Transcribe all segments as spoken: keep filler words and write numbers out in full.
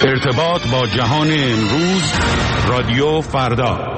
ارتباط با جهان امروز، رادیو فردا.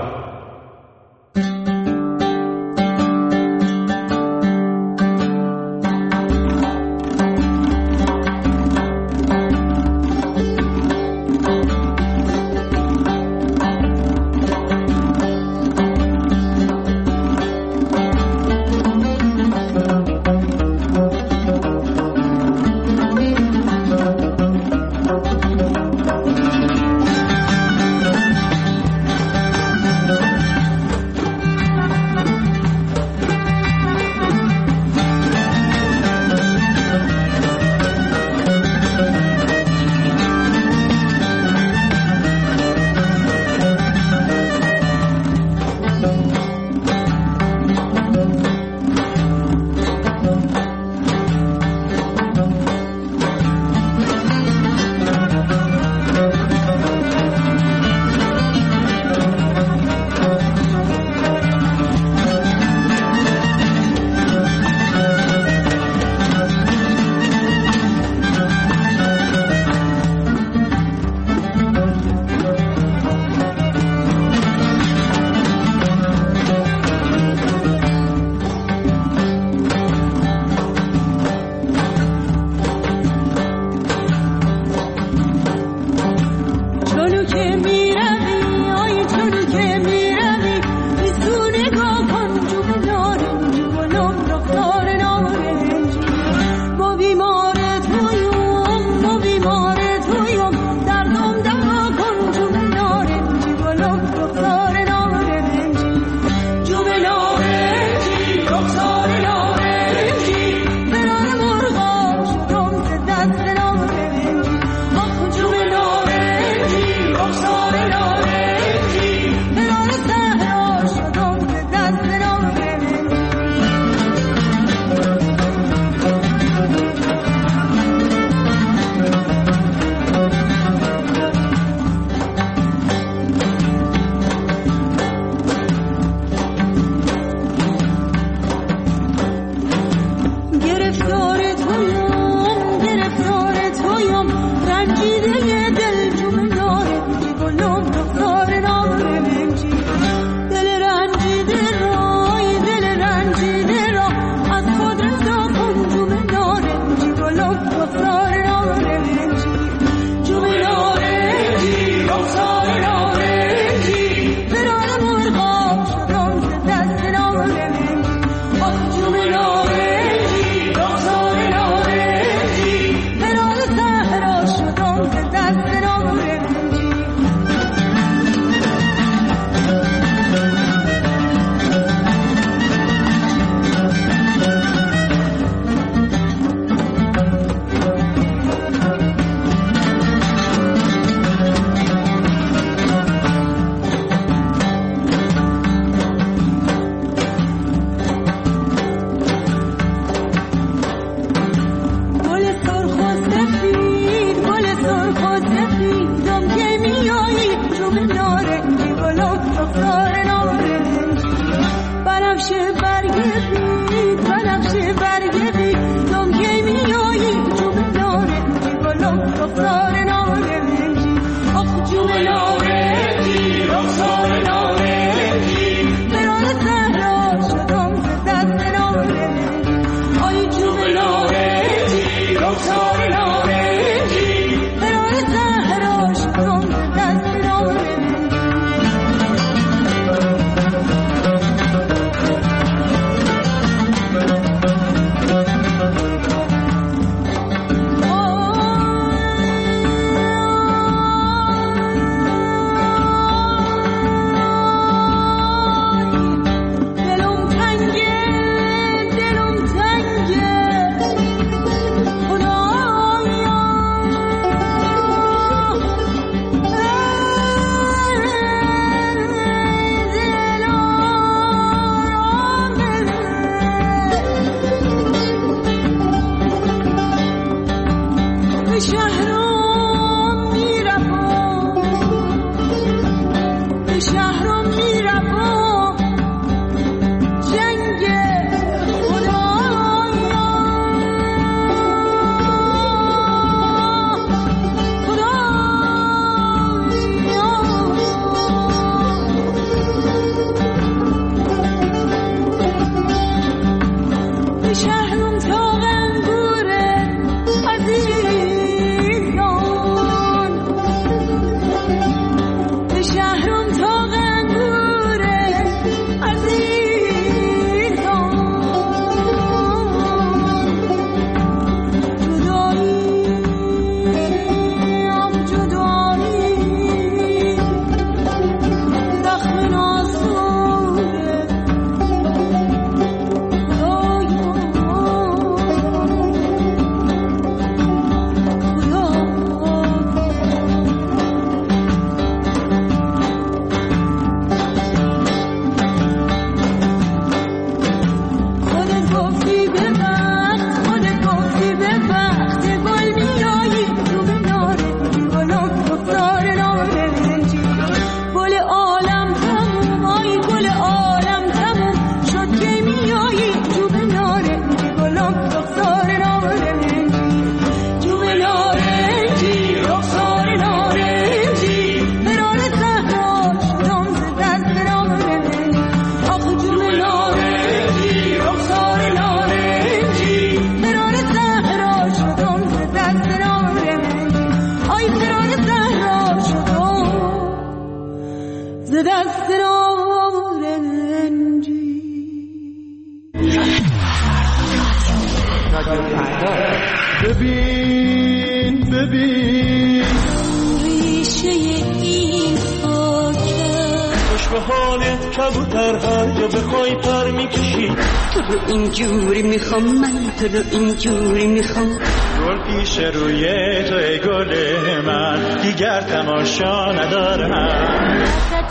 ریشه این خاکه خوش به حالت کبوتر هر جا بخوای پر میکشی تو رو اینجوری میخوام من تو رو اینجوری میخوام گل پیش روی توی گل من دیگر تماشا ندارم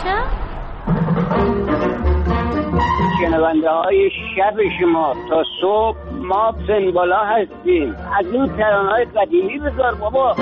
شنونده های شب شما تا صبح ما سنبالا هستیم از این ترانه های قدیمی بذار بابا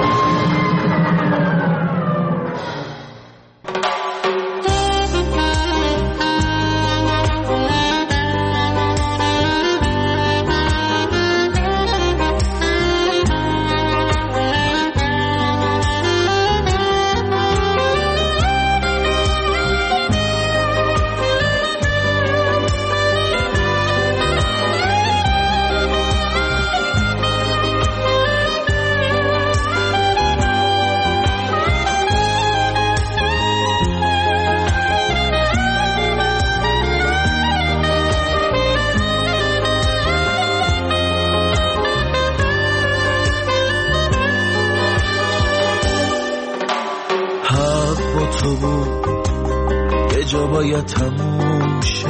تو بود یه جا باید تموم شه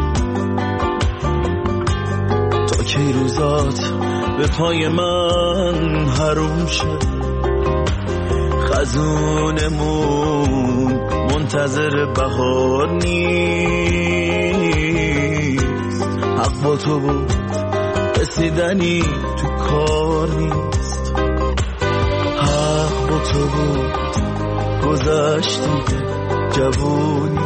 تا کی روزات به پای من حروم شه خزونمون منتظر بهار نیست حق با تو بود رسیدنی تو کار نیست حق با تو بود گذشتی جوونی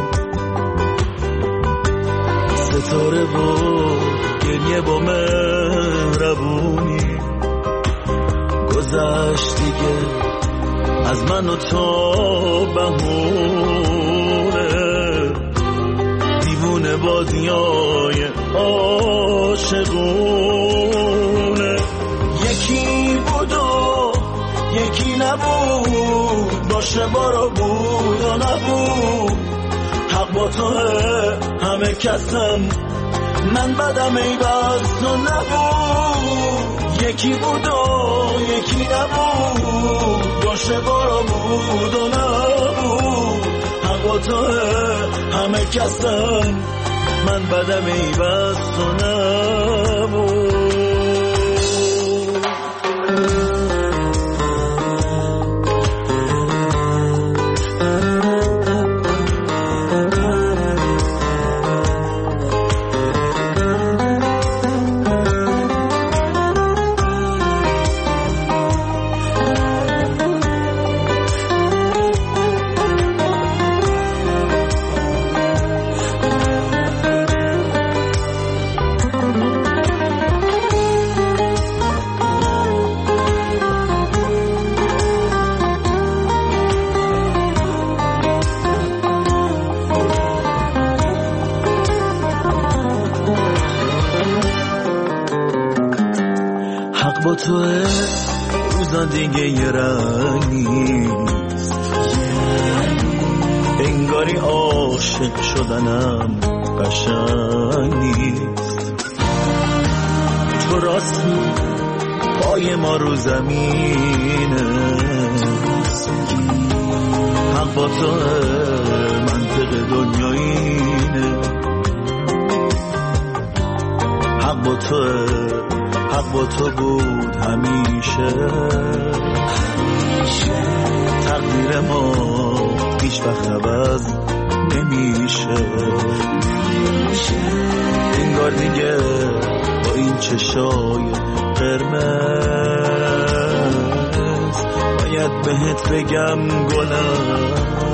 ستاره و گریه با مهربونی گذشتی که از من و تو بهونه دیوونه بازیای عاشقونه یکی بود و یکی نبود باشه بارا بود و نبود حق با توه همه کسم من بدم ای بس تو نبود یکی بود و یکی نبود باشه بارا بود و نبود حق با توه همه کسم من بدم ای بس تو نبود با تو روزا دیگه یه رنگ نیست انگاری عاشق شدنم قشنگ نیست تو راستی پای ما رو زمینه حق با تو منطق دنیا اینه حق با تو حق با تو بود همیشه تقدیر ما هیچ وقت عوض نمیشه انگار دیگه با این چشای قرمز باید بهت بگم گلم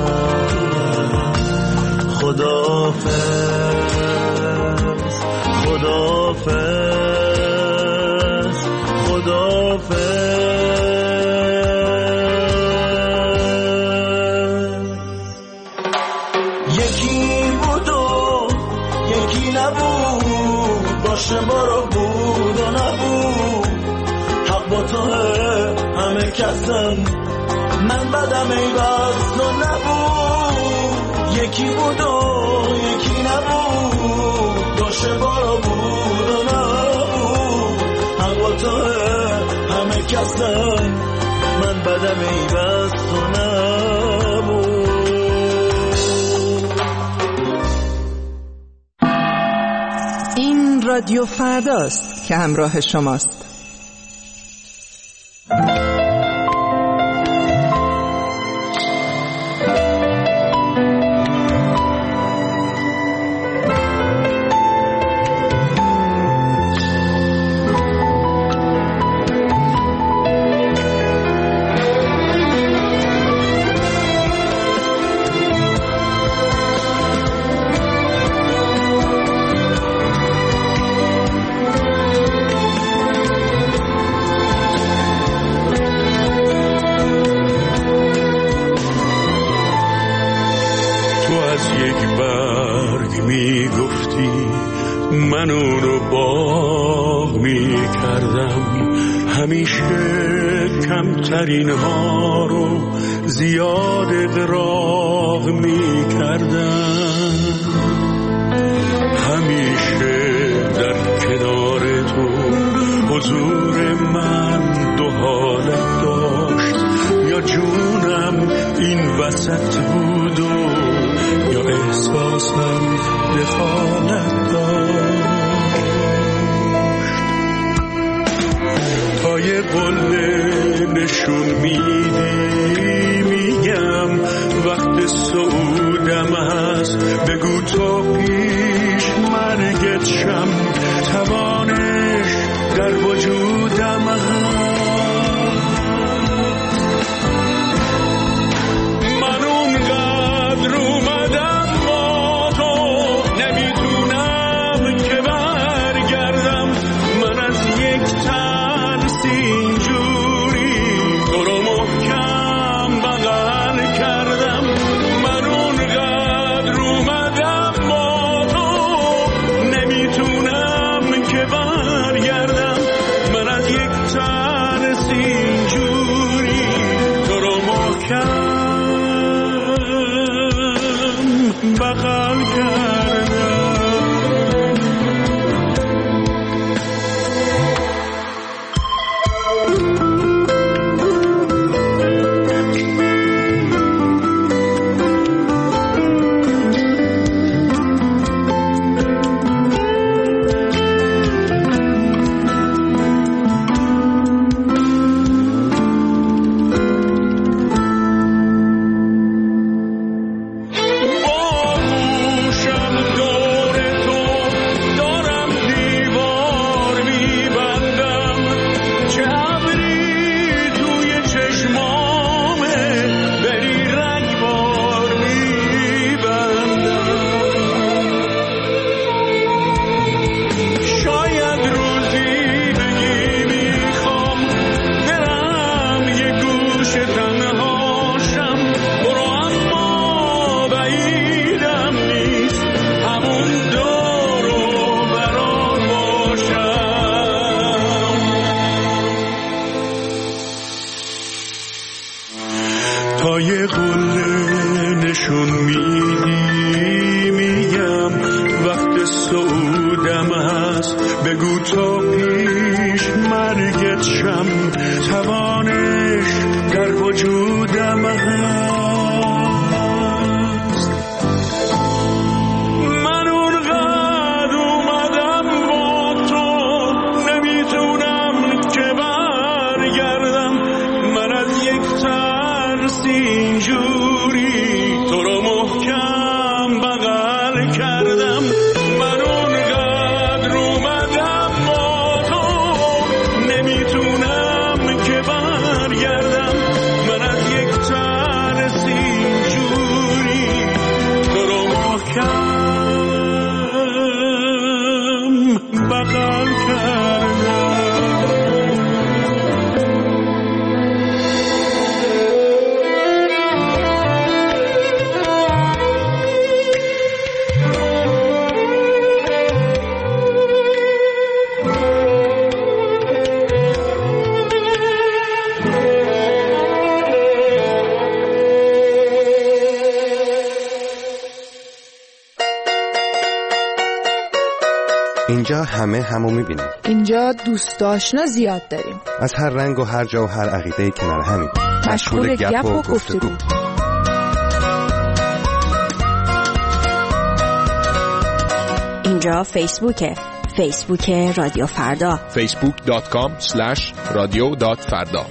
خداحافظ خداحافظ خداحافظ یکی بود و یکی نبود باشه برو بود و نبود حق با تو همه کسم من بدم ای بس تو نبود یکی بود و یکی نبود باشه برو بود و نبود حق با تو همه کسم من بدم قدمی دست و نبود. این رادیو فرداست که همراه شماست. من اونو باغ می کردم، همیشه کمترین ها رو زیاد اغراق می کردم، همیشه در کنار تو حضور من دو حالت داشت، یا جونم این وسط بود و یا احساسم دخالت داشت. تا یه قله نشون میدی میگم وقت سعودم هست، بگو تو پیش مرگت شم، توانش در وجودم هست. اینجا همه همو میبینیم. اینجا دوست آشنا زیاد داریم، از هر رنگ و هر جا و هر عقیده کنار همیم. مشغول گپ و گفتگو. اینجا فیسبوکه، فیسبوک رادیو فردا، فیسبوک دات کام اسلش رادیو دات فردا.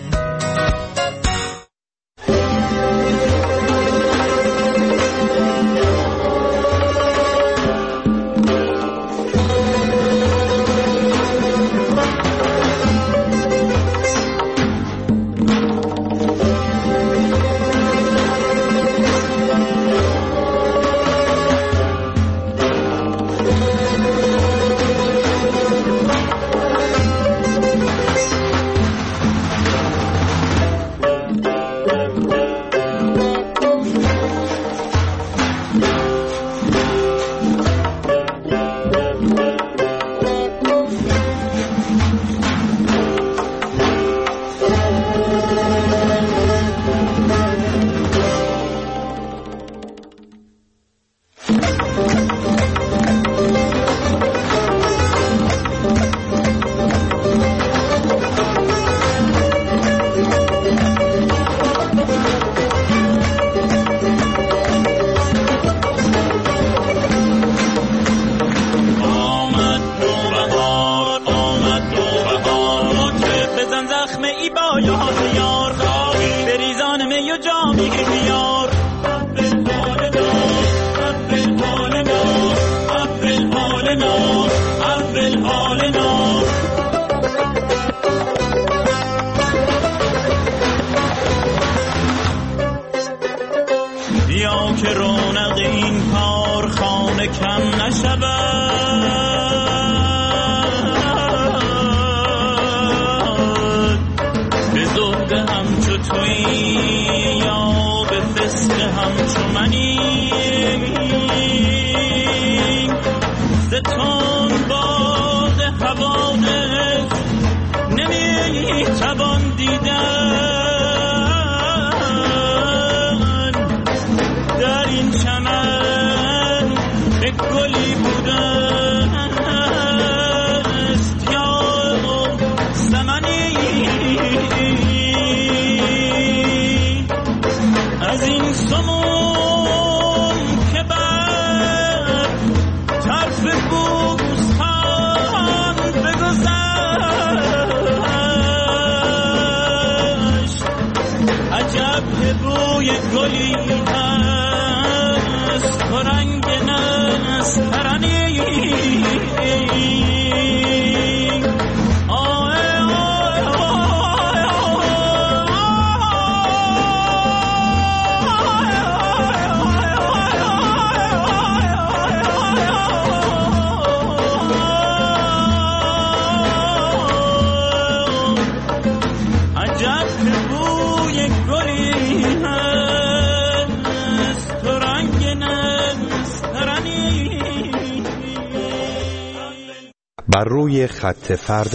بر روی خط فردا.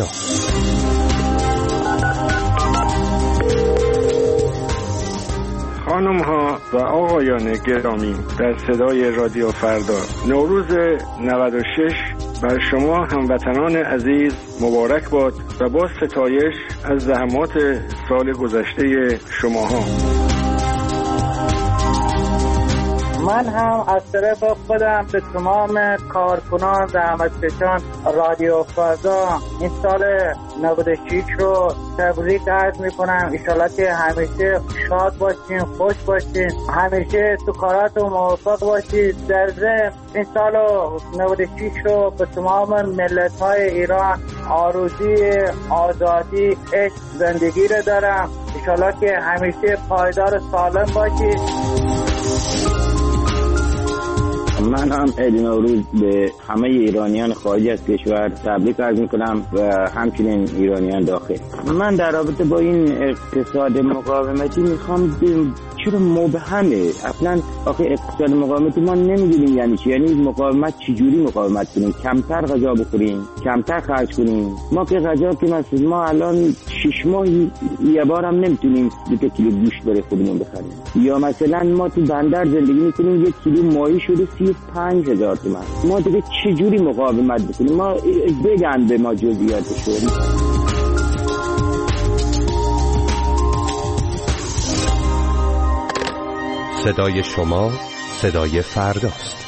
خانم ها و آقایان گرامی، در صدای رادیو فردا، نوروز نود و شش بر شما هموطنان عزیز مبارک باد و با ستایش از زحمات سال گذشته شماها. من هم از طرف خودم به تمام کارکنان زحمتکشان رادیو فردا این سال نود و شش رو تبریک عرض میکنم. انشالله که همیشه شاد باشین، خوش باشین، همیشه تو کاراتون موفق باشید. در ضمن این سال نود و شش رو به تمام ملت های ایران آرزوی آزادی، عشق، زندگی رو دارم. انشالله که همیشه پایدار سالم باشید. من هم عید نوروز به همه ایرانیان خارج از کشور تبریک عرض میکنم و همچنین ایرانیان داخل. من در رابطه با این اقتصاد مقاومتی میخوام چرا مبهمه اصلا. آخه اقتصاد مقاومتی ما نمیدونیم یعنی چی، یعنی مقاومت چجوری مقاومت کنیم؟ کمتر غذا بخوریم، کمتر خرج کنیم. ما که غذا که مثلا ما الان شش ماه یه بار هم نمیتونیم دو کیلو گوشت برای خودمون بخریم، یا مثلا ما تو بندر زندگی میکنیم یک کیلو ماهی شده سی و پنج هزار تومان. ما دیگه چجوری مقاومت بکنیم؟ ما بگن به ما جزئیاتشو. صدای شما، صدای فرداست.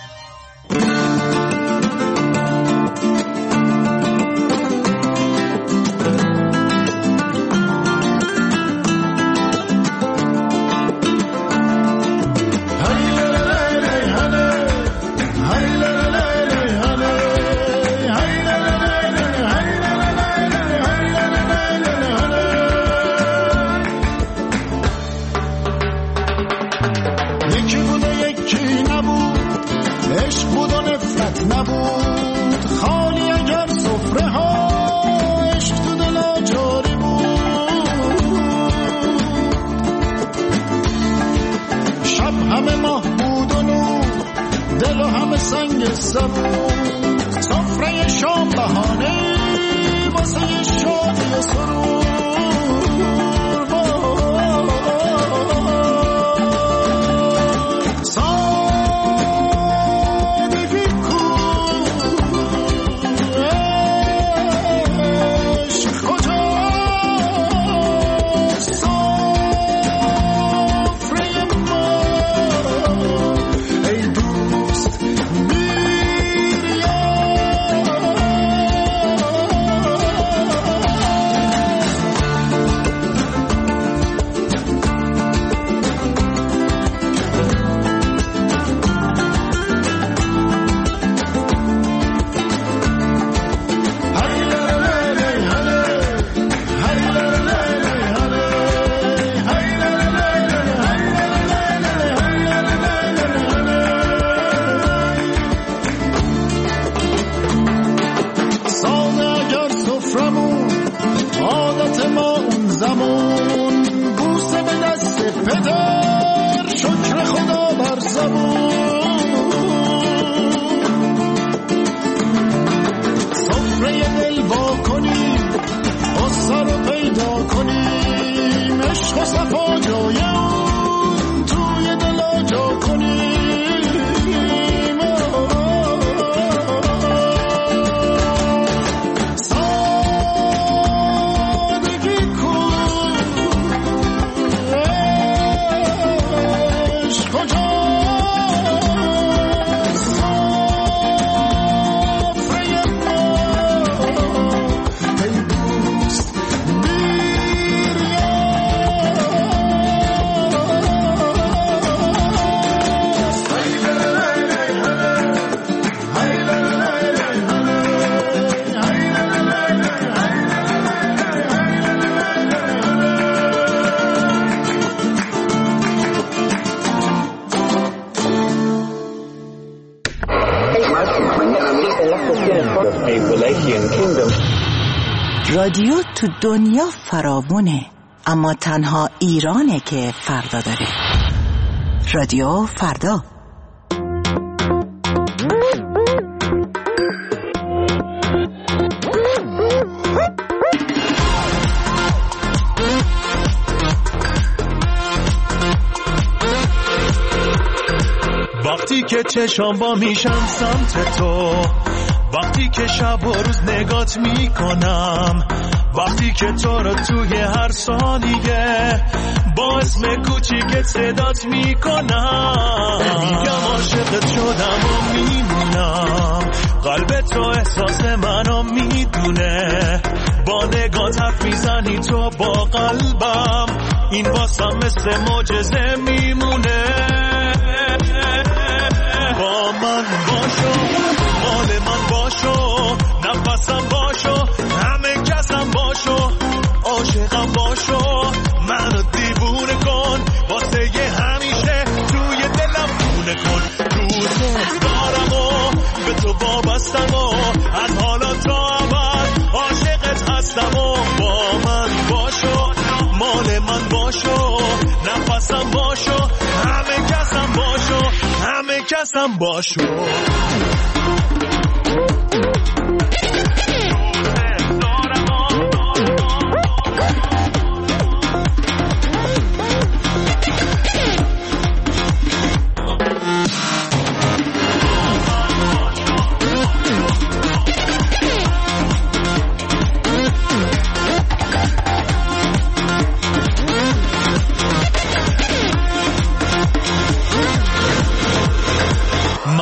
رادیو تو دنیا فراوونه، اما تنها ایرانه که فردا داره. رادیو فردا. وقتی که چشام با میشم سمت تو، وقتی که شب و روز نگات میکنم، وقتی که تو رو توی هر ثانیه با اسم کوچیکت صدات میکنم، میگم عاشقت شدم و میمونم، قلب تو احساس منو میدونه، با نگات حرف میزنی تو با قلبم، این واسم مثل معجزه میمونه. با من باشو، مال من باشو، نفسم باشو، همه کسم باشو، عاشقم باشو، منو دیوونه کن، واسه یه همیشه توی دلم خونه کن، دوست دارم و به تو وابستم و از حالا تا ابد عاشقت هستم و با من باشو، مال من باشو، نفسم باشو، همه کسم باشو، همه کسم باشو.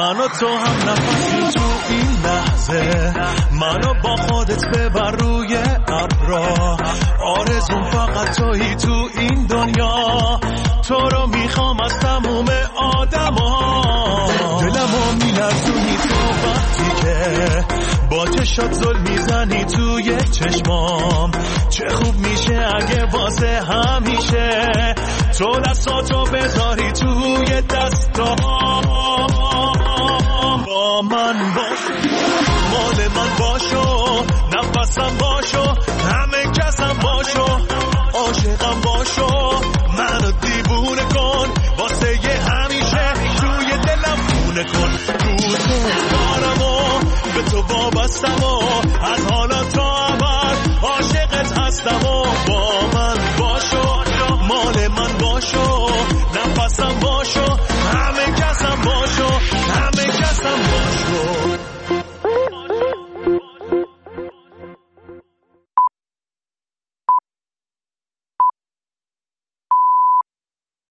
من و تو هم نفسیم تو این لحظه، منو با خودت ببر روی ابرا، آرزون فقط تویی تو این دنیا، تو رو میخوام از تموم آدم ها. دلمو میلرزونی تو وقتی که با چشات زل میزنی توی چشمام، چه خوب میشه اگه واسه همیشه تو دستاتو بذاری توی دستام. با من باش، مال من باشو، نفسم باشو، همه کسم باشو، عاشقم باشو، منو دیوونه کن، واسه یه همیشه توی دلم خونه کن. دوست دارم و به تو وابستم و